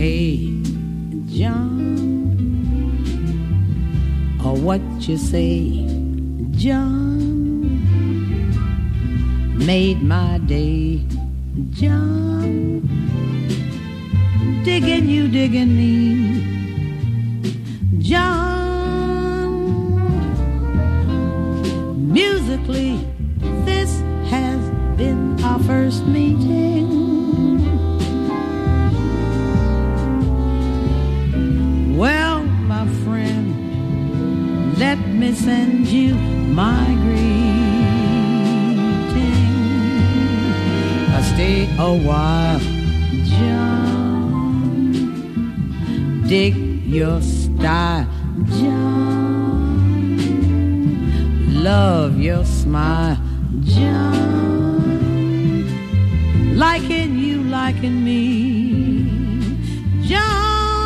Hey, John, or what you say, John, made my day, John, digging you, digging me, John, musically, this has been our first meeting. Well, my friend, let me send you my greeting. Stay a while, John, dig your style, John, love your smile, John, liking you, liking me, John,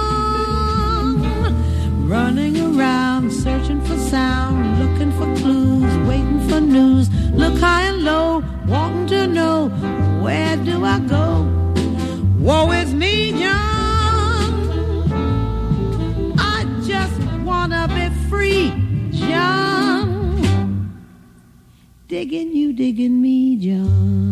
running around, searching for sound, looking for clues, waiting for news, look high and low, wanting to know, where do I go? Woe is me, John, I just wanna be free, John, digging you, digging me, John.